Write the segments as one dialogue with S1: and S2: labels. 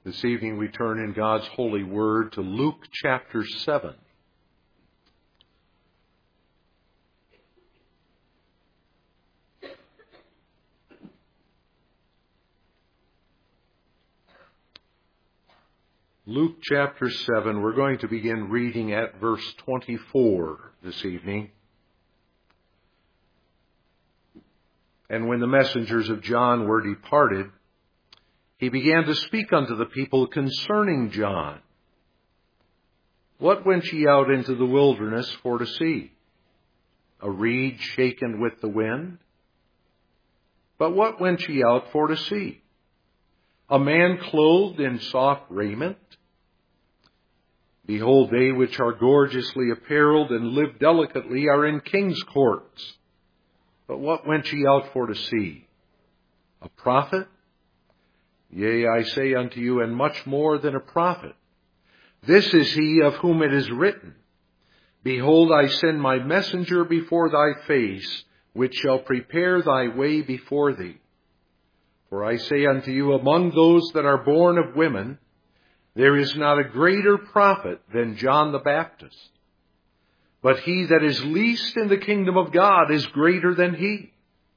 S1: This evening we turn in God's holy word to Luke chapter 7. Luke chapter 7, we're going to begin reading at verse 24 this evening. And when the messengers of John were departed, he began to speak unto the people concerning John. What went ye out into the wilderness for to see? A reed shaken with the wind? But what went ye out for to see? A man clothed in soft raiment? Behold, they which are gorgeously apparelled and live delicately are in king's courts. But what went ye out for to see? A prophet? Yea, I say unto you, and much more than a prophet. This is he of whom it is written, Behold, I send my messenger before thy face, which shall prepare thy way before thee. For I say unto you, among those that are born of women, there is not a greater prophet than John the Baptist. But he that is least in the kingdom of God is greater than he.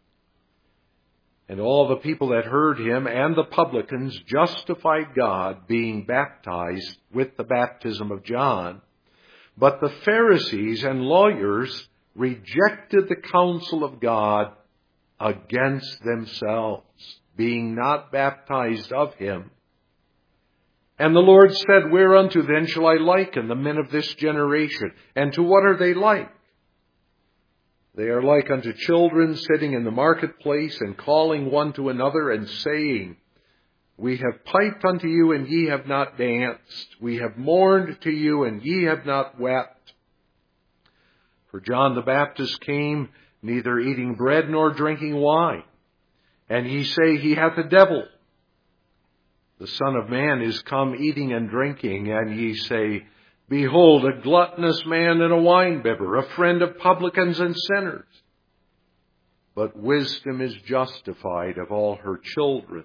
S1: And all the people that heard him and the publicans justified God, being baptized with the baptism of John. But the Pharisees and lawyers rejected the counsel of God against themselves, being not baptized of him. And the Lord said, Whereunto then shall I liken the men of this generation? And to what are they like? They are like unto children sitting in the marketplace and calling one to another and saying, We have piped unto you and ye have not danced. We have mourned to you and ye have not wept. For John the Baptist came neither eating bread nor drinking wine. And ye say, He hath a devil. The Son of Man is come eating and drinking, and ye say, Behold, a gluttonous man and a winebibber, a friend of publicans and sinners. But wisdom is justified of all her children.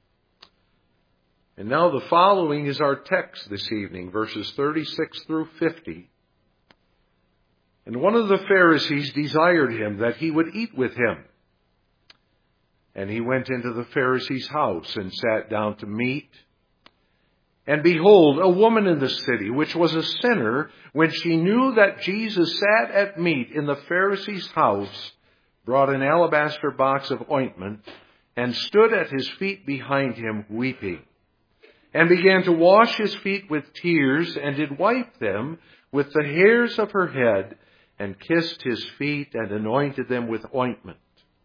S1: And now the following is our text this evening, verses 36 through 50. And one of the Pharisees desired him that he would eat with him. And he went into the Pharisee's house and sat down to meat. And behold, a woman in the city, which was a sinner, when she knew that Jesus sat at meat in the Pharisee's house, brought an alabaster box of ointment, and stood at his feet behind him, weeping, and began to wash his feet with tears, and did wipe them with the hairs of her head, and kissed his feet, and anointed them with ointment.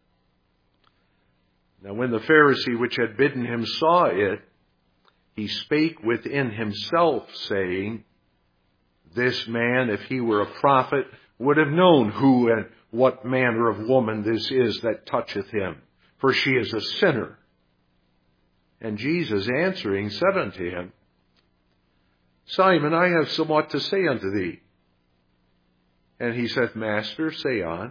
S1: Now when the Pharisee which had bidden him saw it, he spake within himself, saying, This man, if he were a prophet, would have known who and what manner of woman this is that toucheth him, for she is a sinner. And Jesus answering said unto him, Simon, I have somewhat to say unto thee. And he said, Master, say on.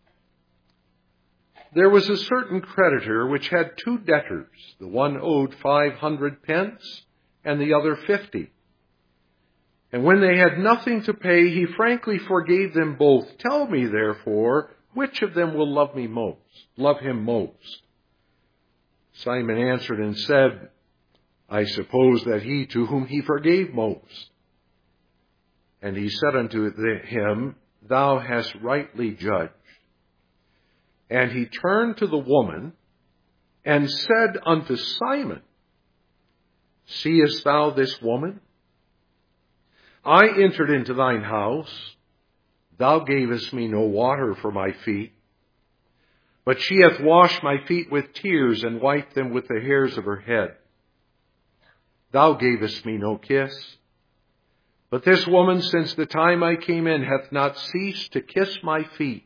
S1: There was a certain creditor which had 2 debtors. The one owed 500 pence, and the other 50. And when they had nothing to pay, he frankly forgave them both. Tell me, therefore, which of them will love him most? Simon answered and said, I suppose that he to whom he forgave most. And he said unto him, Thou hast rightly judged. And he turned to the woman and said unto Simon, Seest thou this woman? I entered into thine house. Thou gavest me no water for my feet, but she hath washed my feet with tears and wiped them with the hairs of her head. Thou gavest me no kiss, but this woman since the time I came in hath not ceased to kiss my feet.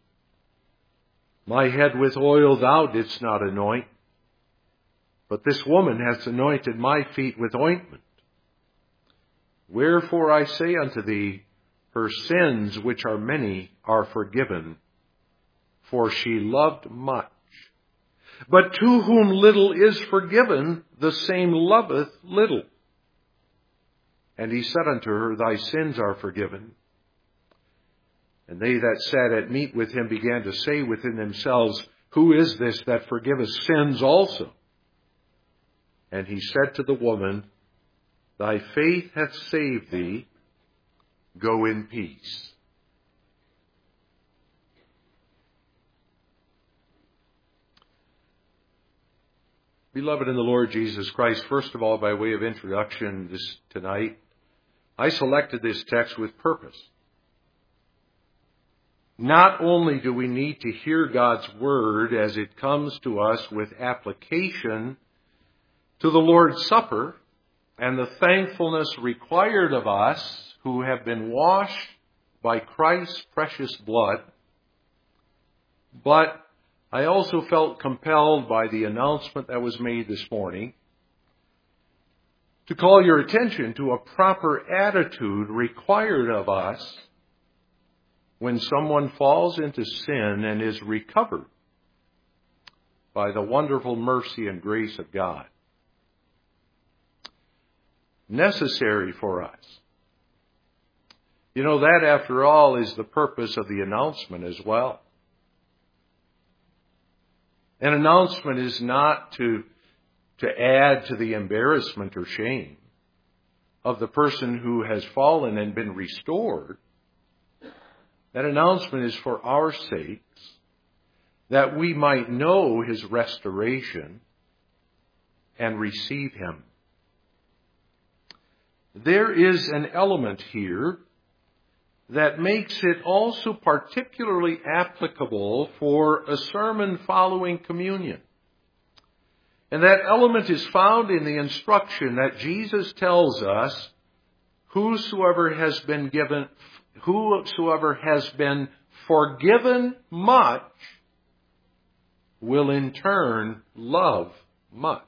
S1: My head with oil thou didst not anoint, but this woman hath anointed my feet with ointment. Wherefore I say unto thee, her sins, which are many, are forgiven, for she loved much. But to whom little is forgiven, the same loveth little. And he said unto her, Thy sins are forgiven. And they that sat at meat with him began to say within themselves, Who is this that forgiveth sins also? And he said to the woman, Thy faith hath saved thee. Go in peace. Beloved in the Lord Jesus Christ, first of all, by way of introduction tonight, I selected this text with purpose. Not only do we need to hear God's Word as it comes to us with application to the Lord's Supper and the thankfulness required of us who have been washed by Christ's precious blood, but I also felt compelled by the announcement that was made this morning to call your attention to a proper attitude required of us when someone falls into sin and is recovered by the wonderful mercy and grace of God. Necessary for us. You know, that after all is the purpose of the announcement as well. An announcement is not to add to the embarrassment or shame of the person who has fallen and been restored. That announcement is for our sakes, that we might know his restoration and receive him. There is an element here that makes it also particularly applicable for a sermon following communion. And that element is found in the instruction that Jesus tells us, whosoever has been forgiven much will in turn love much.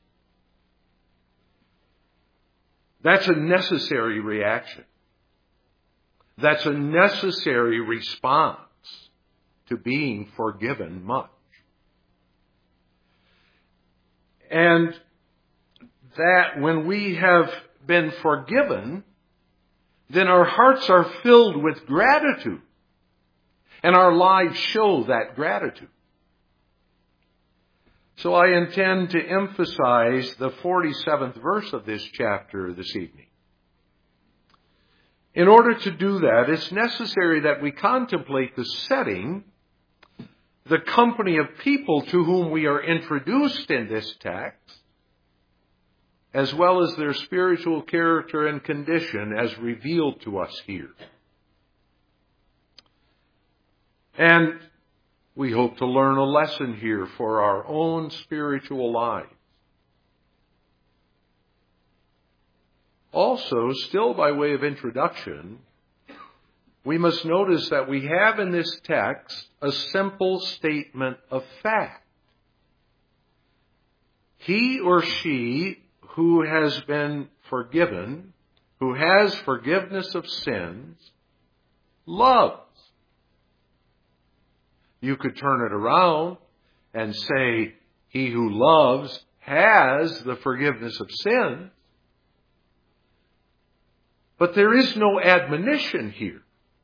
S1: That's a necessary reaction. That's a necessary response to being forgiven much. And that when we have been forgiven, then our hearts are filled with gratitude. And our lives show that gratitude. So I intend to emphasize the 47th verse of this chapter this evening. In order to do that, it's necessary that we contemplate the setting, the company of people to whom we are introduced in this text, as well as their spiritual character and condition as revealed to us here. And we hope to learn a lesson here for our own spiritual lives. Also, still by way of introduction, we must notice that we have in this text a simple statement of fact. He or she who has been forgiven, who has forgiveness of sins, loves. You could turn it around and say, he who loves has the forgiveness of sins. But there is no admonition here.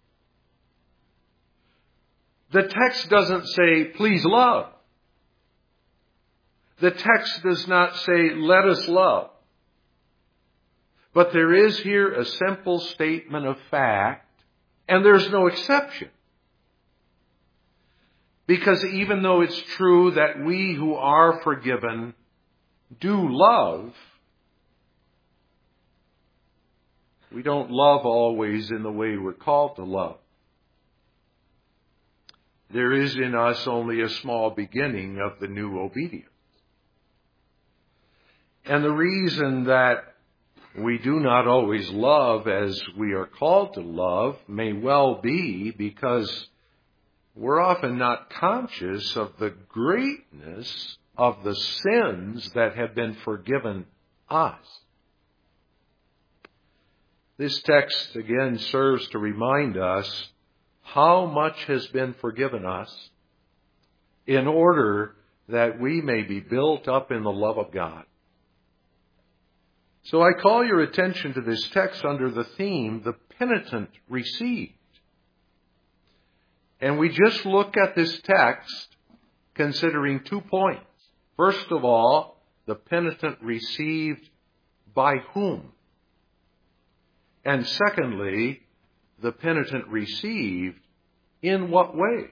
S1: The text doesn't say, please love. The text does not say, let us love. But there is here a simple statement of fact, and there's no exception. Because even though it's true that we who are forgiven do love, we don't love always in the way we're called to love. There is in us only a small beginning of the new obedience. And the reason that we do not always love as we are called to love may well be because we're often not conscious of the greatness of the sins that have been forgiven us. This text again serves to remind us how much has been forgiven us in order that we may be built up in the love of God. So I call your attention to this text under the theme, the penitent received. And we just look at this text considering 2 points. First of all, the penitent received by whom? And secondly, the penitent received in what way?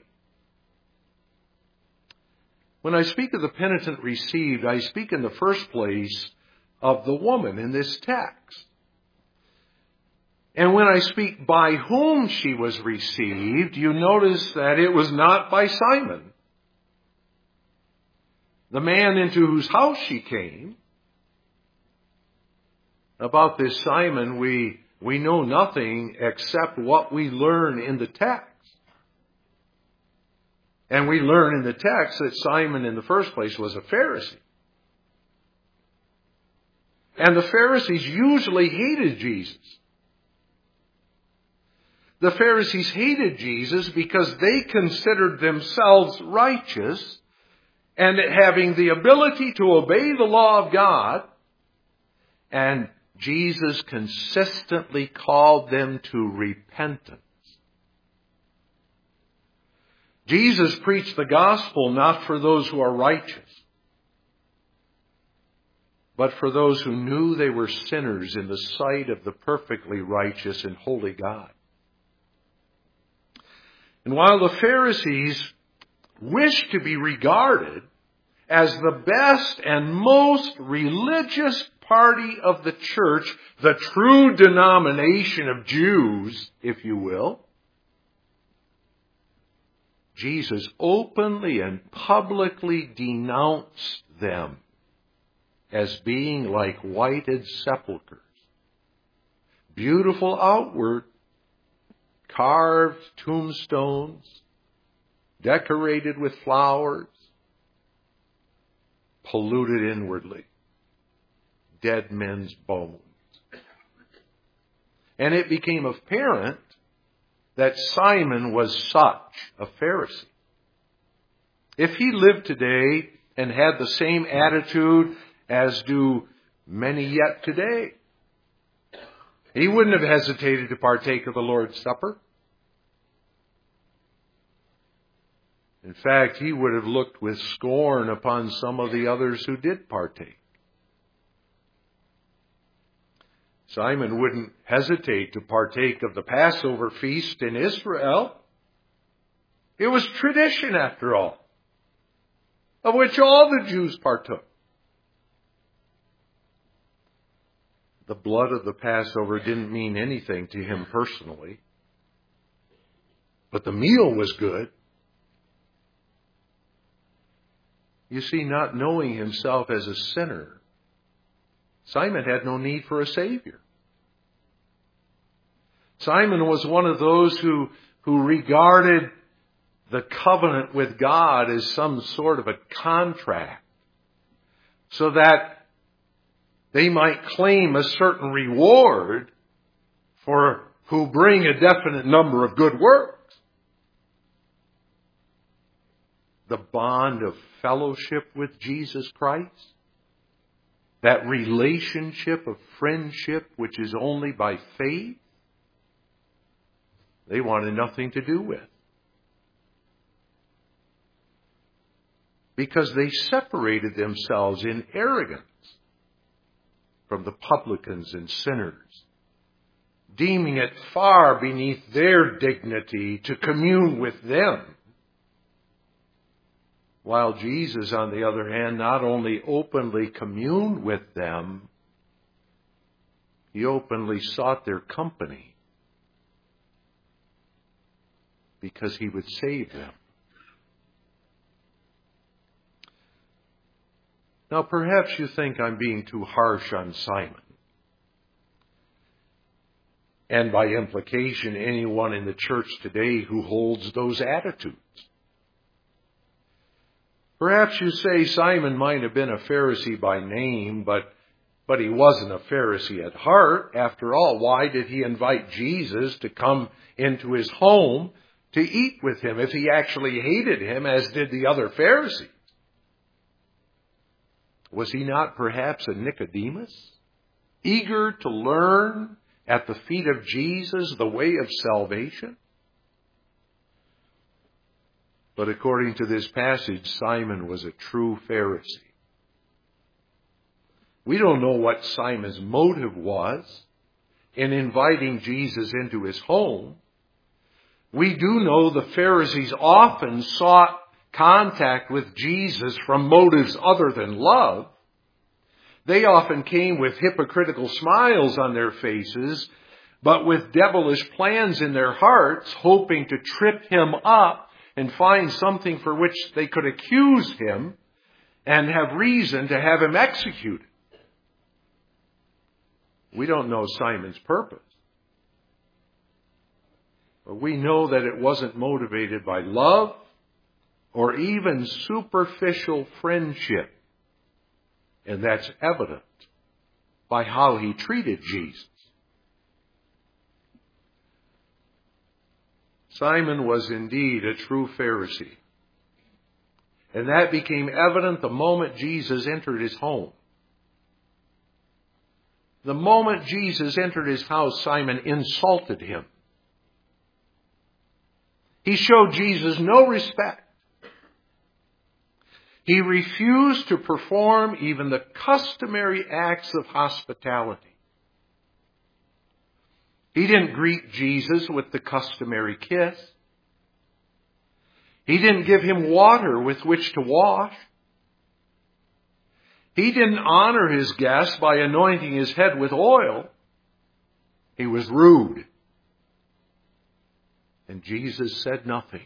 S1: When I speak of the penitent received, I speak in the first place of the woman in this text. And when I speak by whom she was received, you notice that it was not by Simon, the man into whose house she came. About this Simon, we know nothing except what we learn in the text. And we learn in the text that Simon in the first place was a Pharisee. And the Pharisees usually hated Jesus. The Pharisees hated Jesus because they considered themselves righteous and having the ability to obey the law of God. And Jesus consistently called them to repentance. Jesus preached the gospel not for those who are righteous, but for those who knew they were sinners in the sight of the perfectly righteous and holy God. And while the Pharisees wished to be regarded as the best and most religious party of the church, the true denomination of Jews, if you will, Jesus openly and publicly denounced them as being like whited sepulchres. Beautiful outward, carved tombstones, decorated with flowers, polluted inwardly, dead men's bones. And it became apparent that Simon was such a Pharisee. If he lived today and had the same attitude as do many yet today, he wouldn't have hesitated to partake of the Lord's Supper. In fact, he would have looked with scorn upon some of the others who did partake. Simon wouldn't hesitate to partake of the Passover feast in Israel. It was tradition, after all, of which all the Jews partook. The blood of the Passover didn't mean anything to him personally, but the meal was good. You see, not knowing himself as a sinner, Simon had no need for a Savior. Simon was one of those who regarded the covenant with God as some sort of a contract, so that they might claim a certain reward for who bring a definite number of good works. The bond of fellowship with Jesus Christ, that relationship of friendship which is only by faith, they wanted nothing to do with. Because they separated themselves in arrogance from the publicans and sinners, deeming it far beneath their dignity to commune with them. While Jesus, on the other hand, not only openly communed with them, he openly sought their company because he would save them. Now, perhaps you think I'm being too harsh on Simon, and by implication, anyone in the church today who holds those attitudes. Perhaps you say Simon might have been a Pharisee by name, but he wasn't a Pharisee at heart. After all, why did he invite Jesus to come into his home to eat with him if he actually hated him as did the other Pharisees? Was he not perhaps a Nicodemus, eager to learn at the feet of Jesus the way of salvation? But according to this passage, Simon was a true Pharisee. We don't know what Simon's motive was in inviting Jesus into his home. We do know the Pharisees often sought contact with Jesus from motives other than love. They often came with hypocritical smiles on their faces, but with devilish plans in their hearts, hoping to trip him up and find something for which they could accuse him and have reason to have him executed. We don't know Simon's purpose. But we know that it wasn't motivated by love or even superficial friendship. And that's evident by how he treated Jesus. Simon was indeed a true Pharisee. And that became evident the moment Jesus entered his home. The moment Jesus entered his house, Simon insulted him. He showed Jesus no respect. He refused to perform even the customary acts of hospitality. He didn't greet Jesus with the customary kiss. He didn't give him water with which to wash. He didn't honor his guest by anointing his head with oil. He was rude. And Jesus said nothing.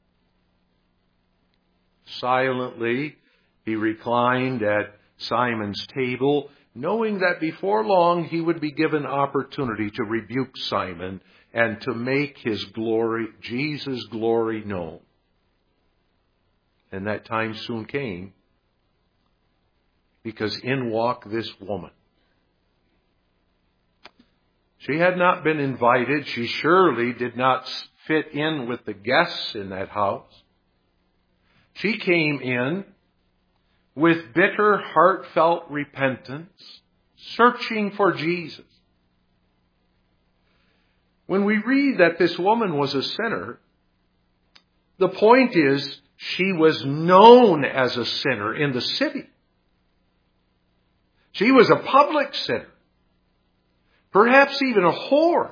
S1: Silently, he reclined at Simon's table, knowing that before long he would be given opportunity to rebuke Simon and to make his glory, Jesus' glory, known. And that time soon came, because in walked this woman. She had not been invited. She surely did not fit in with the guests in that house. She came in with bitter, heartfelt repentance, searching for Jesus. When we read that this woman was a sinner, the point is she was known as a sinner in the city. She was a public sinner, perhaps even a whore.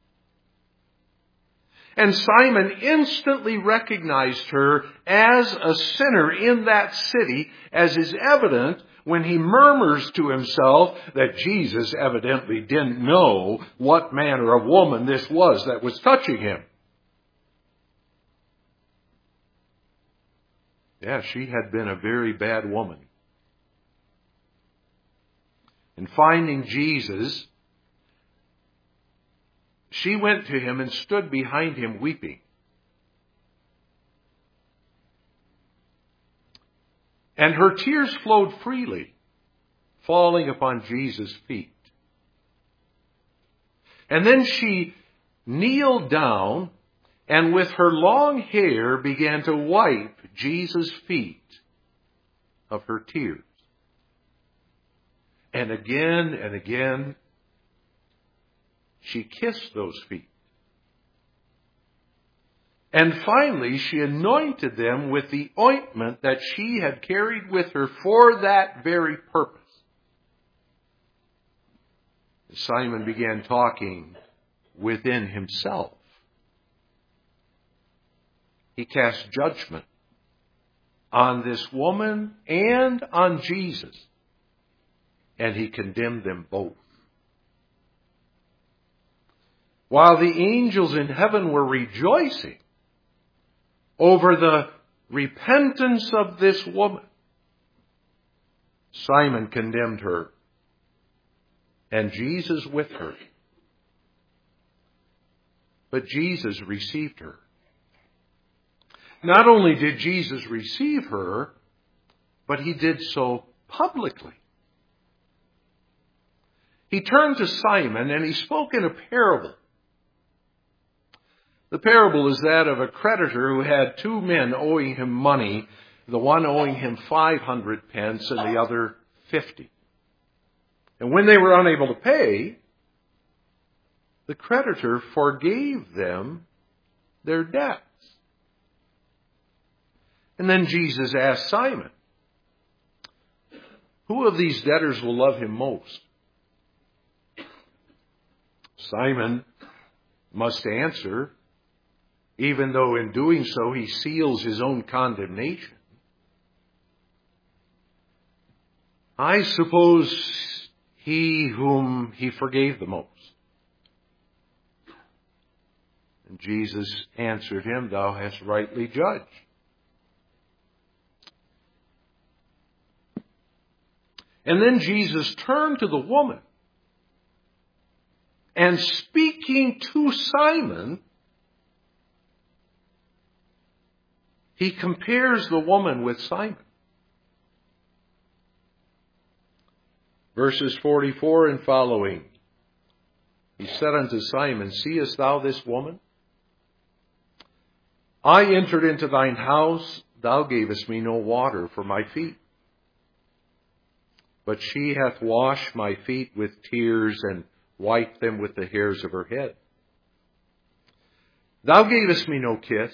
S1: And Simon instantly recognized her as a sinner in that city, as is evident when he murmurs to himself that Jesus evidently didn't know what manner of woman this was that was touching him. Yeah, she had been a very bad woman. And finding Jesus, she went to him and stood behind him weeping. And her tears flowed freely, falling upon Jesus' feet. And then she kneeled down and with her long hair began to wipe Jesus' feet of her tears. And again, she kissed those feet. And finally, she anointed them with the ointment that she had carried with her for that very purpose. Simon began talking within himself. He cast judgment on this woman and on Jesus. And he condemned them both. While the angels in heaven were rejoicing over the repentance of this woman, Simon condemned her, and Jesus with her. But Jesus received her. Not only did Jesus receive her, but he did so publicly. He turned to Simon and he spoke in a parable. The parable is that of a creditor who had two men owing him money, the one owing him 500 pence and the other 50. And when they were unable to pay, the creditor forgave them their debts. And then Jesus asked Simon, who of these debtors will love him most? Simon must answer, even though in doing so he seals his own condemnation. I suppose he whom he forgave the most. And Jesus answered him, thou hast rightly judged. And then Jesus turned to the woman, and speaking to Simon, he compares the woman with Simon. Verses 44 and following. He said unto Simon, seest thou this woman? I entered into thine house, thou gavest me no water for my feet. But she hath washed my feet with tears and wiped them with the hairs of her head. Thou gavest me no kiss,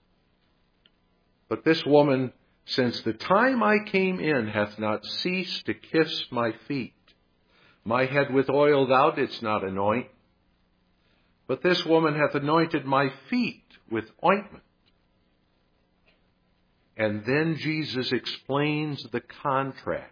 S1: but this woman, since the time I came in, hath not ceased to kiss my feet. My head with oil thou didst not anoint, but this woman hath anointed my feet with ointment. And then Jesus explains the contrast.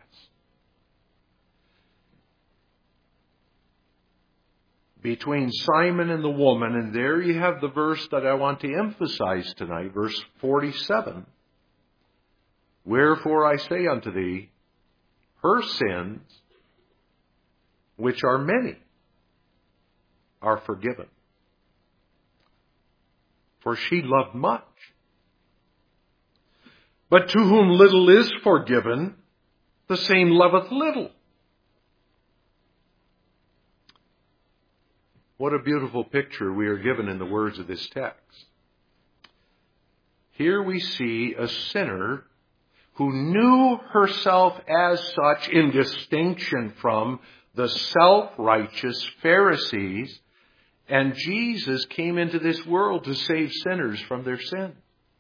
S1: Between Simon and the woman, and there you have the verse that I want to emphasize tonight, verse 47. Wherefore I say unto thee, her sins, which are many, are forgiven. For she loved much. But to whom little is forgiven, the same loveth little. What a beautiful picture we are given in the words of this text. Here we see a sinner who knew herself as such in distinction from the self-righteous Pharisees, and Jesus came into this world to save sinners from their sin.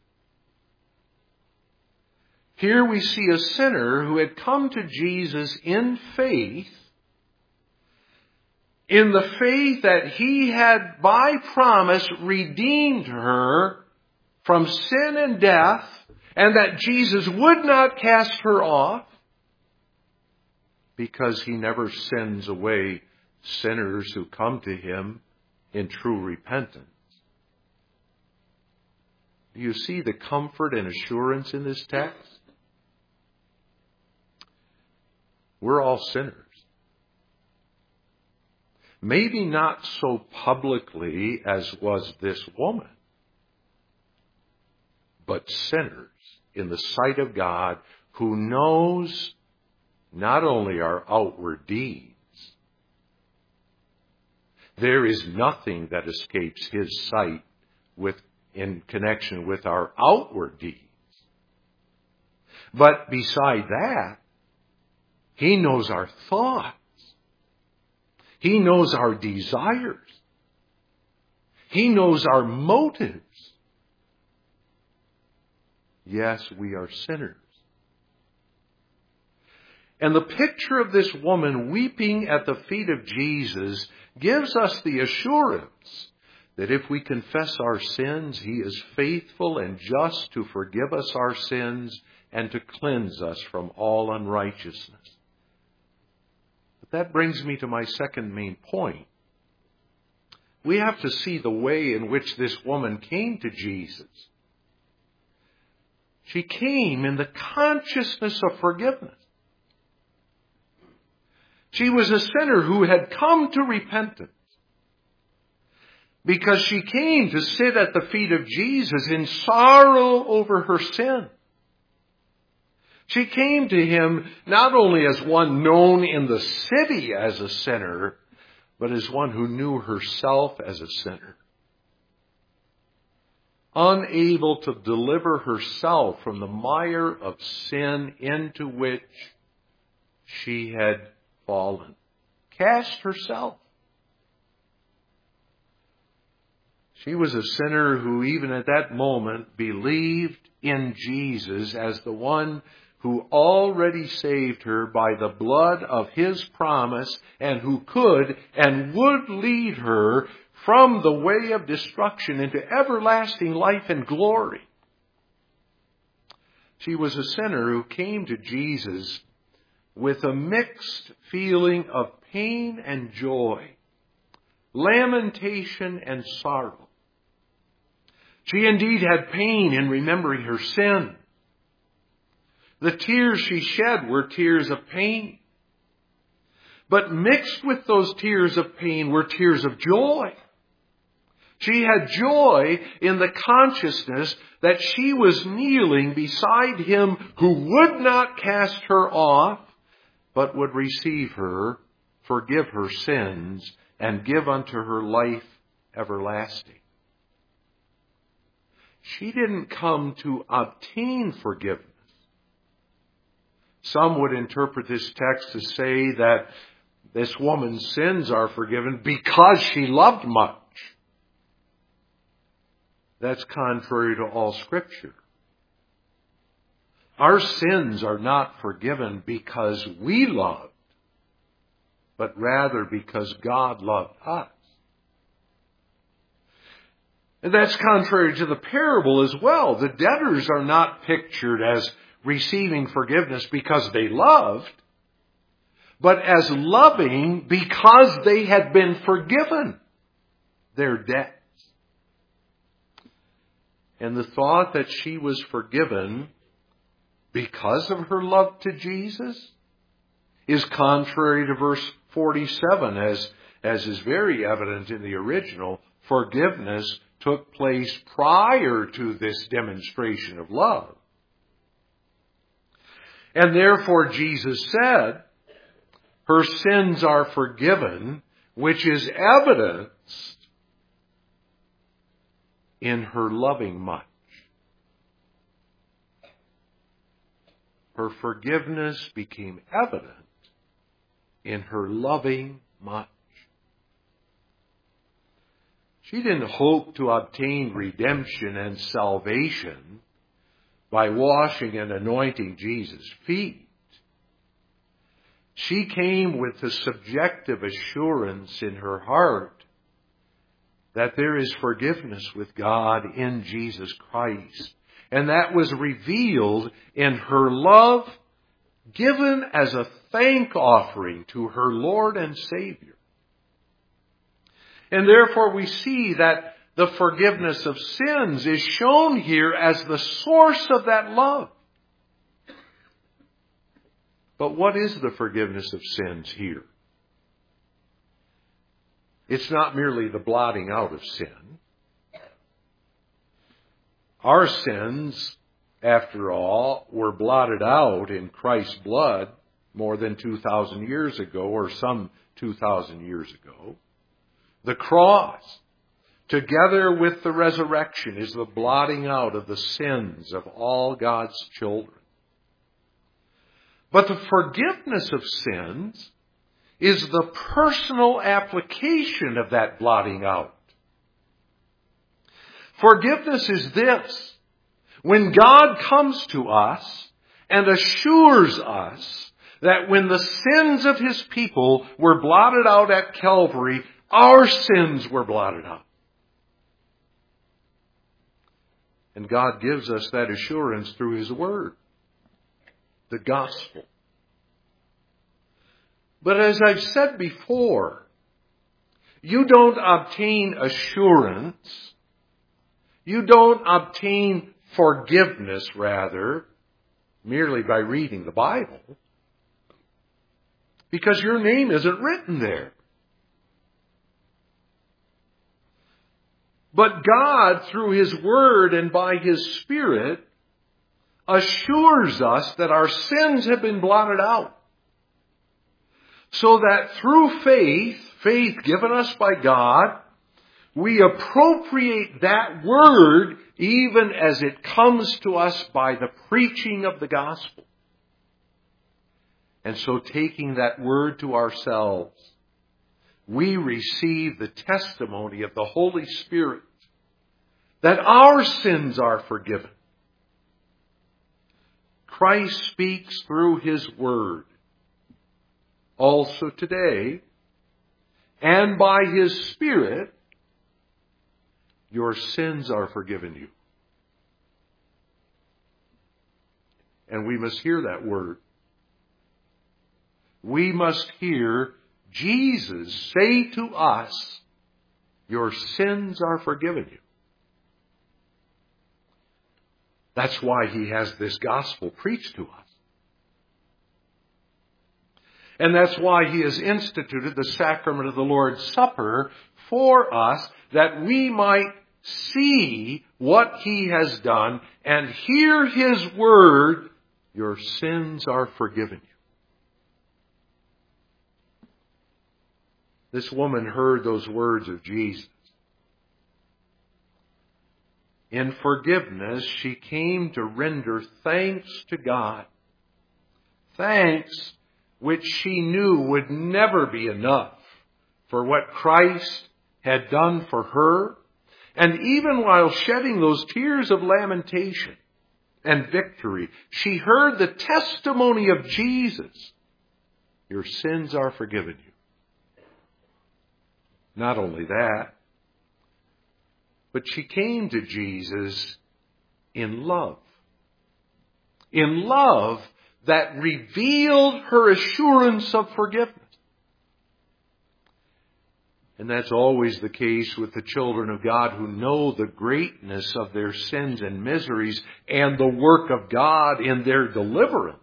S1: Here we see a sinner who had come to Jesus in faith, in the faith that he had by promise redeemed her from sin and death, and that Jesus would not cast her off, because he never sends away sinners who come to him in true repentance. Do you see the comfort and assurance in this text? We're all sinners. Maybe not so publicly as was this woman, but sinners in the sight of God, who knows not only our outward deeds. There is nothing that escapes his sight in connection with our outward deeds. But beside that, he knows our thoughts. He knows our desires. He knows our motives. Yes, we are sinners. And the picture of this woman weeping at the feet of Jesus gives us the assurance that if we confess our sins, he is faithful and just to forgive us our sins and to cleanse us from all unrighteousness. But that brings me to my second main point. We have to see the way in which this woman came to Jesus. She came in the consciousness of forgiveness. She was a sinner who had come to repentance because she came to sit at the feet of Jesus in sorrow over her sin. She came to him not only as one known in the city as a sinner, but as one who knew herself as a sinner. Unable to deliver herself from the mire of sin into which she had fallen. Cast herself. She was a sinner who even at that moment believed in Jesus as the one who already saved her by the blood of His promise and who could and would lead her from the way of destruction into everlasting life and glory. She was a sinner who came to Jesus with a mixed feeling of pain and joy, lamentation and sorrow. She indeed had pain in remembering her sin. The tears she shed were tears of pain. But mixed with those tears of pain were tears of joy. She had joy in the consciousness that she was kneeling beside Him who would not cast her off, but would receive her, forgive her sins, and give unto her life everlasting. She didn't come to obtain forgiveness. Some would interpret this text to say that this woman's sins are forgiven because she loved much. That's contrary to all Scripture. Our sins are not forgiven because we loved, but rather because God loved us. And that's contrary to the parable as well. The debtors are not pictured as receiving forgiveness because they loved, but as loving because they had been forgiven their debts. And the thought that she was forgiven because of her love to Jesus is contrary to verse 47, as is very evident in the original. Forgiveness took place prior to this demonstration of love. And therefore Jesus said, her sins are forgiven, which is evidenced in her loving much. Her forgiveness became evident in her loving much. She didn't hope to obtain redemption and salvation by washing and anointing Jesus' feet. She came with the subjective assurance in her heart that there is forgiveness with God in Jesus Christ. And that was revealed in her love given as a thank offering to her Lord and Savior. And therefore we see that the forgiveness of sins is shown here as the source of that love. But what is the forgiveness of sins here? It's not merely the blotting out of sin. Our sins, after all, were blotted out in Christ's blood more than 2,000 years ago, or some 2,000 years ago. The cross, together with the resurrection, is the blotting out of the sins of all God's children. But the forgiveness of sins is the personal application of that blotting out. Forgiveness is this: when God comes to us and assures us that when the sins of His people were blotted out at Calvary, our sins were blotted out. And God gives us that assurance through His Word, the gospel. But as I've said before, you don't obtain assurance, you don't obtain forgiveness, rather, merely by reading the Bible, because your name isn't written there. But God, through His Word and by His Spirit, assures us that our sins have been blotted out. So that through faith given us by God, we appropriate that Word even as it comes to us by the preaching of the gospel. And so taking that word to ourselves, we receive the testimony of the Holy Spirit that our sins are forgiven. Christ speaks through His Word also today, and by His Spirit, your sins are forgiven you. And we must hear that word. We must hear Jesus say to us, your sins are forgiven you. That's why He has this gospel preached to us. And that's why He has instituted the sacrament of the Lord's Supper for us, that we might see what He has done and hear His word, your sins are forgiven you. This woman heard those words of Jesus. In forgiveness, she came to render thanks to God. Thanks which she knew would never be enough for what Christ had done for her. And even while shedding those tears of lamentation and victory, she heard the testimony of Jesus. Your sins are forgiven you. Not only that, but she came to Jesus in love. In love that revealed her assurance of forgiveness. And that's always the case with the children of God who know the greatness of their sins and miseries and the work of God in their deliverance.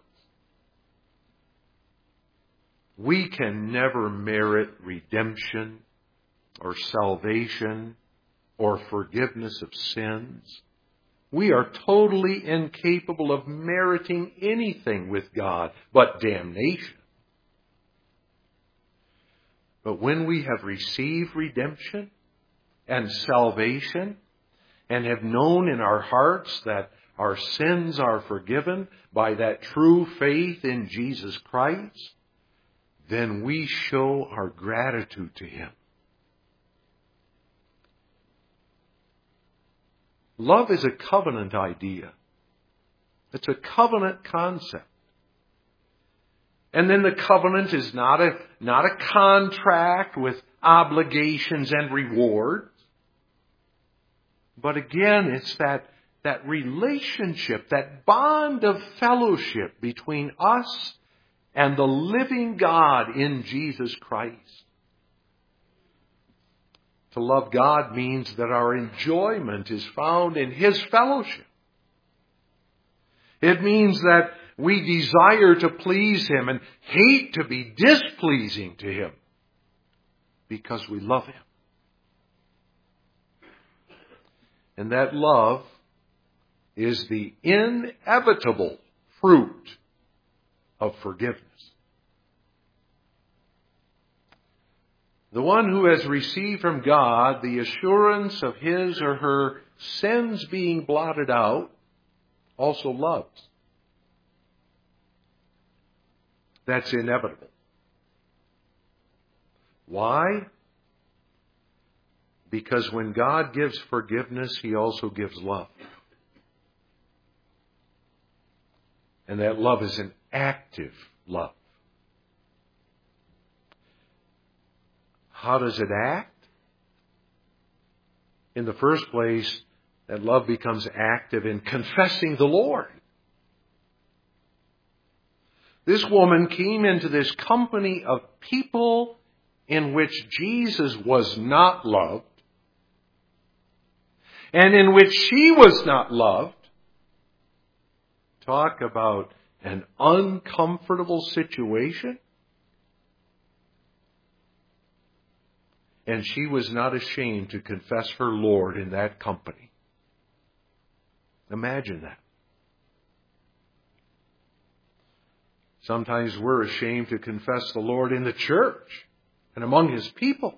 S1: We can never merit redemption or salvation or forgiveness of sins. We are totally incapable of meriting anything with God but damnation. But when we have received redemption and salvation and have known in our hearts that our sins are forgiven by that true faith in Jesus Christ, then we show our gratitude to Him. Love is a covenant idea. It's a covenant concept. And then the covenant is not a contract with obligations and rewards. But again, it's that relationship, that bond of fellowship between us and the living God in Jesus Christ. To love God means that our enjoyment is found in His fellowship. It means that we desire to please Him and hate to be displeasing to Him because we love Him. And that love is the inevitable fruit of forgiveness. The one who has received from God the assurance of his or her sins being blotted out also loves. That's inevitable. Why? Because when God gives forgiveness, He also gives love. And that love is an active love. How does it act? In the first place, that love becomes active in confessing the Lord. This woman came into this company of people in which Jesus was not loved, and in which she was not loved. Talk about an uncomfortable situation. And she was not ashamed to confess her Lord in that company. Imagine that. Sometimes we're ashamed to confess the Lord in the church and among His people.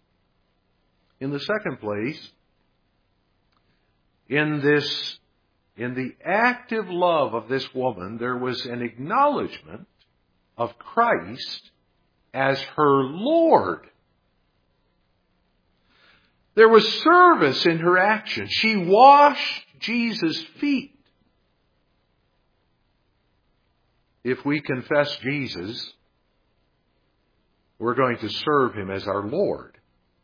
S1: In the second place, in this In the active love of this woman, there was an acknowledgement of Christ as her Lord. There was service in her action. She washed Jesus' feet. If we confess Jesus, we're going to serve Him as our Lord.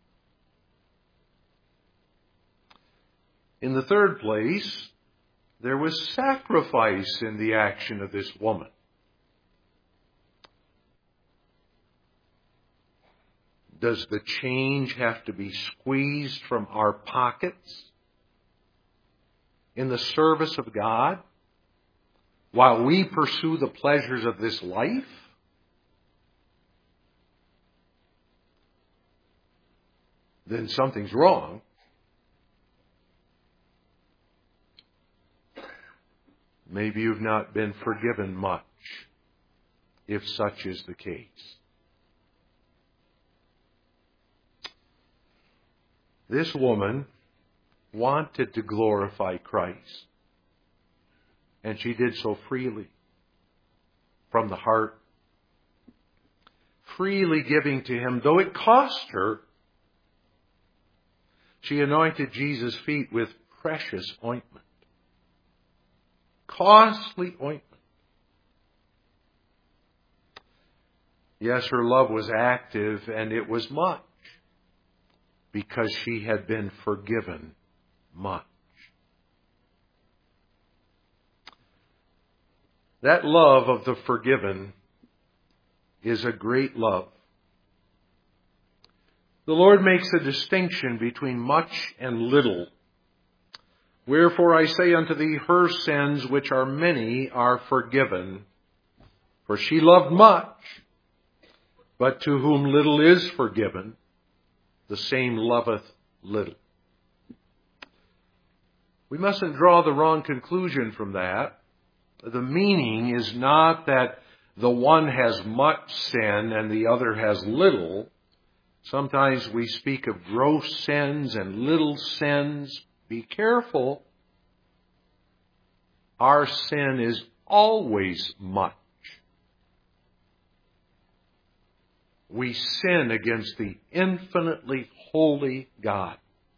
S1: In the third place, there was sacrifice in the action of this woman. Does the change have to be squeezed from our pockets in the service of God while we pursue the pleasures of this life? Then something's wrong. Maybe you've not been forgiven much, if such is the case. This woman wanted to glorify Christ, and she did so freely, from the heart, freely giving to Him, though it cost her. She anointed Jesus' feet with precious ointment. Costly ointment. Yes, her love was active, and it was much, because she had been forgiven much. That love of the forgiven is a great love. The Lord makes a distinction between much and little. Wherefore I say unto thee, her sins, which are many, are forgiven. For she loved much, but to whom little is forgiven, the same loveth little. We mustn't draw the wrong conclusion from that. The meaning is not that the one has much sin and the other has little. Sometimes we speak of gross sins and little sins. Be careful. Our sin is always much. We sin against the infinitely holy God.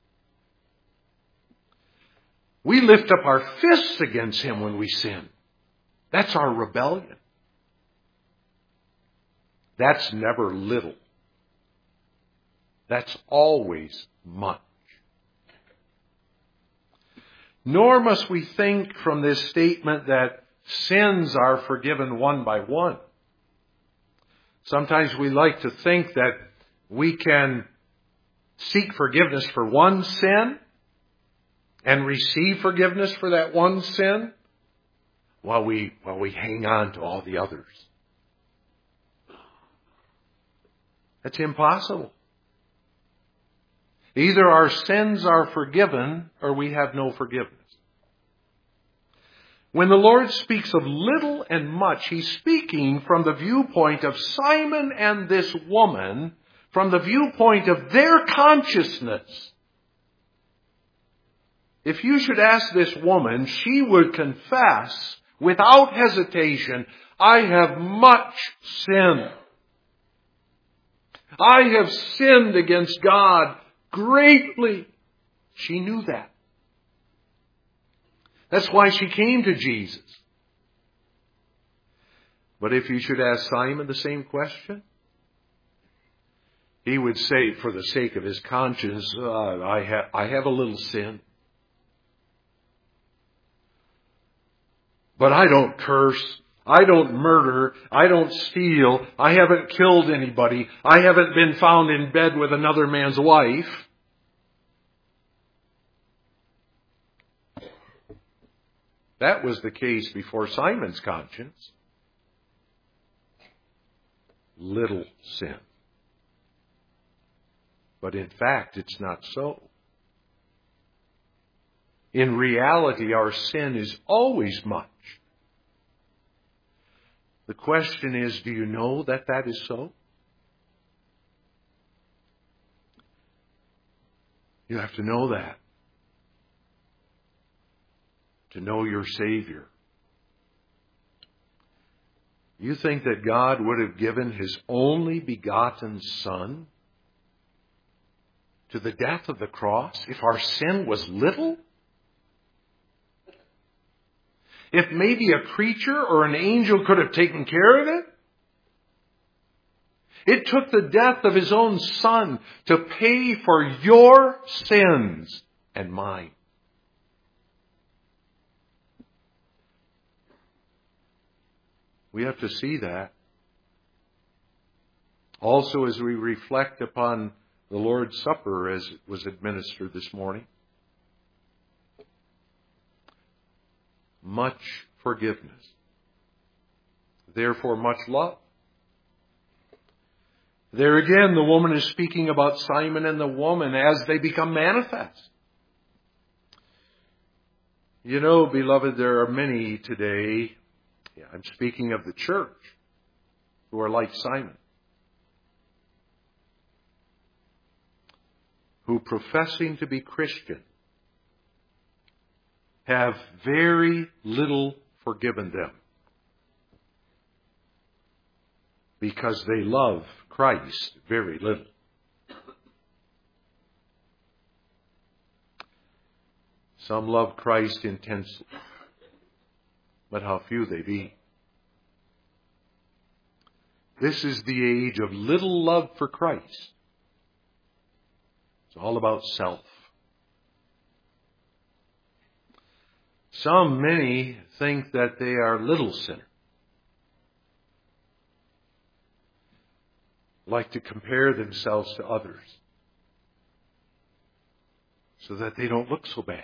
S1: We lift up our fists against Him when we sin. That's our rebellion. That's never little. That's always much. Nor must we think from this statement that sins are forgiven one by one. Sometimes we like to think that we can seek forgiveness for one sin and receive forgiveness for that one sin while we hang on to all the others. That's impossible. Either our sins are forgiven or we have no forgiveness. When the Lord speaks of little and much, He's speaking from the viewpoint of Simon and this woman, from the viewpoint of their consciousness. If you should ask this woman, she would confess without hesitation, I have much sin. I have sinned against God greatly. She knew that. That's why she came to Jesus. But if you should ask Simon the same question, he would say, for the sake of his conscience, I have a little sin. But I don't curse. I don't murder. I don't steal. I haven't killed anybody. I haven't been found in bed with another man's wife. That was the case before Simon's conscience. Little sin. But in fact, it's not so. In reality, our sin is always much. The question is, do you know that that is so? You have to know that to know your Savior. You think that God would have given His only begotten Son to the death of the cross if our sin was little? If maybe a creature or an angel could have taken care of it? It took the death of His own Son to pay for your sins and mine. We have to see that. Also, as we reflect upon the Lord's Supper as it was administered this morning, much forgiveness. Therefore, much love. There again, the woman is speaking about Simon and the woman as they become manifest. You know, beloved, there are many today, I'm speaking of the church, who are like Simon, who, professing to be Christian, have very little forgiven them because they love Christ very little. Some love Christ intensely, but how few they be. This is the age of little love for Christ. It's all about self. Many think that they are little sinners. Like to compare themselves to others so that they don't look so bad.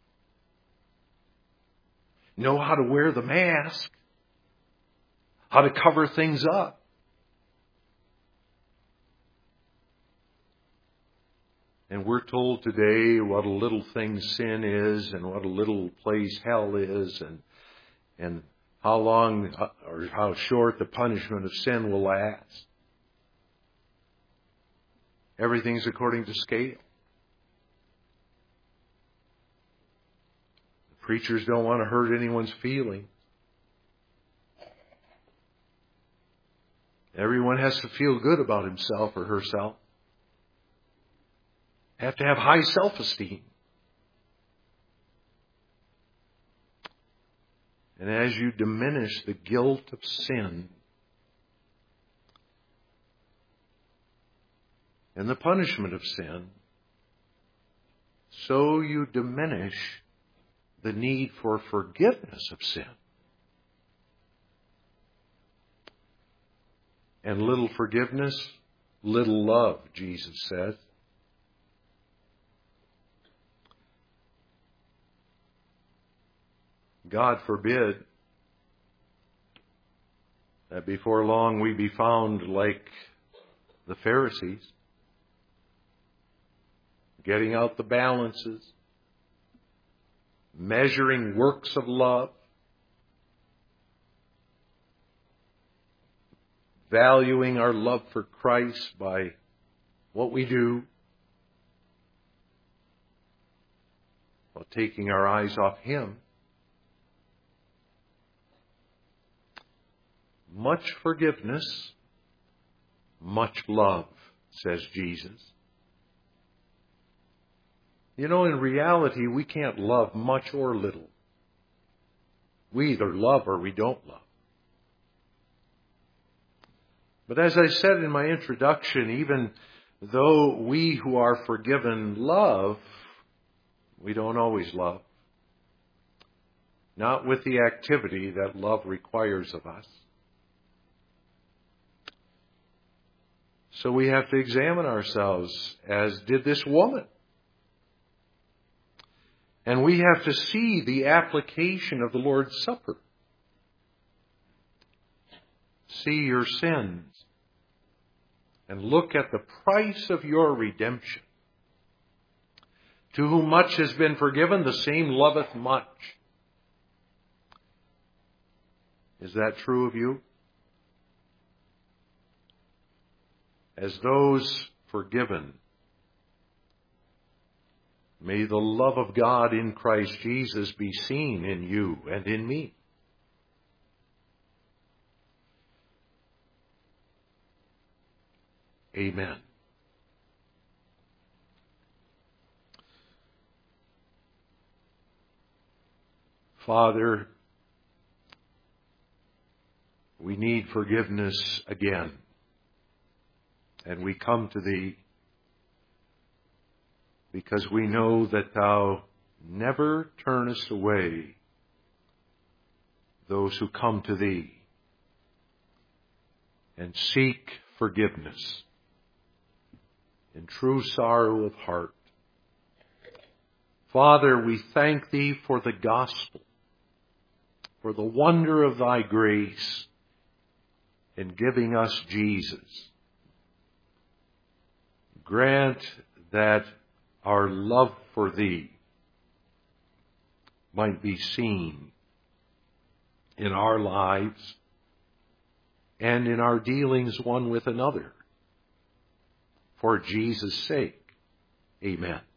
S1: Know how to wear the mask, how to cover things up. And we're told today what a little thing sin is and what a little place hell is and how long or how short the punishment of sin will last. Everything's according to scale. The preachers don't want to hurt anyone's feelings. Everyone has to feel good about himself or herself. Have to have high self-esteem. And as you diminish the guilt of sin and the punishment of sin, so you diminish the need for forgiveness of sin. And little forgiveness, little love, Jesus says. God forbid that before long we be found like the Pharisees, getting out the balances, measuring works of love, valuing our love for Christ by what we do, while taking our eyes off Him. Much forgiveness, much love, says Jesus. You know, in reality, we can't love much or little. We either love or we don't love. But as I said in my introduction, even though we who are forgiven love, we don't always love. Not with the activity that love requires of us. So we have to examine ourselves, as did this woman. And we have to see the application of the Lord's Supper. See your sins. And look at the price of your redemption. To whom much has been forgiven, the same loveth much. Is that true of you? As those forgiven May the love of God in Christ Jesus be seen in you and in me. Amen. Father, we need forgiveness again, and we come to Thee because we know that Thou never turnest away those who come to Thee and seek forgiveness in true sorrow of heart. Father, we thank Thee for the gospel, for the wonder of Thy grace in giving us Jesus. Grant that our love for Thee might be seen in our lives and in our dealings one with another. For Jesus' sake, amen.